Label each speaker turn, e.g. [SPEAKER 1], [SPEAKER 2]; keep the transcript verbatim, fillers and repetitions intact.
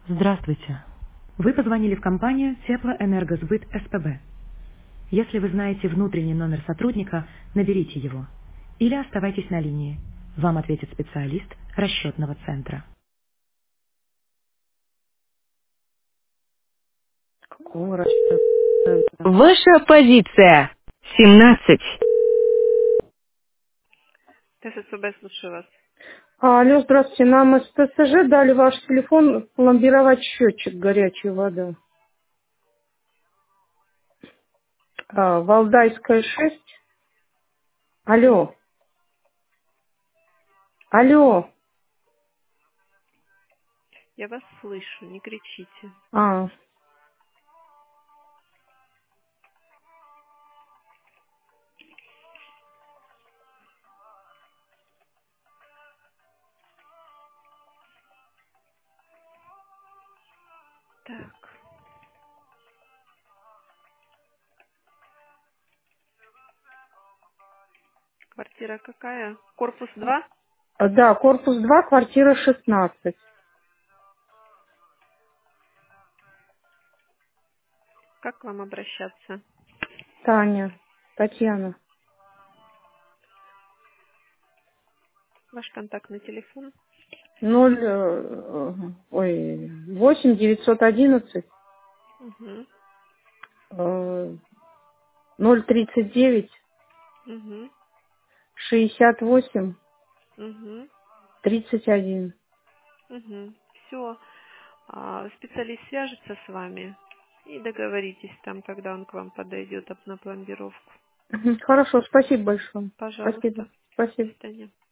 [SPEAKER 1] Здравствуйте. Вы позвонили в компанию Теплоэнергосбыт СПБ. Если вы знаете внутренний номер сотрудника, наберите его. Или оставайтесь на линии. Вам ответит специалист расчетного центра.
[SPEAKER 2] Какого расчета центра?
[SPEAKER 3] Ваша позиция. семнадцать.
[SPEAKER 2] ТСЦБ, слушаю вас.
[SPEAKER 4] А, Алло, здравствуйте. Нам из ТСЖ дали ваш телефон пломбировать счетчик горячей воды. А, Валдайская шесть. Алло. Алло.
[SPEAKER 2] Я вас слышу, не кричите.
[SPEAKER 4] А,
[SPEAKER 2] Так, квартира какая? Корпус два?
[SPEAKER 4] да, корпус два, квартира шестнадцать.
[SPEAKER 2] Как к вам обращаться?
[SPEAKER 4] Таня. Татьяна.
[SPEAKER 2] Ваш контактный телефон?
[SPEAKER 4] Ноль, э, ой, восемь девятьсот одиннадцать
[SPEAKER 2] Угу,
[SPEAKER 4] э, ноль тридцать девять
[SPEAKER 2] угу,
[SPEAKER 4] шестьдесят восемь
[SPEAKER 2] угу,
[SPEAKER 4] тридцать один.
[SPEAKER 2] угу. Все. Специалист свяжется с вами и договоритесь там, когда он к вам подойдет об- на пломбировку.
[SPEAKER 4] Мгм. Хорошо, спасибо большое. Спасибо.
[SPEAKER 2] Пожалуйста. До
[SPEAKER 4] Спасибо.
[SPEAKER 2] свидания.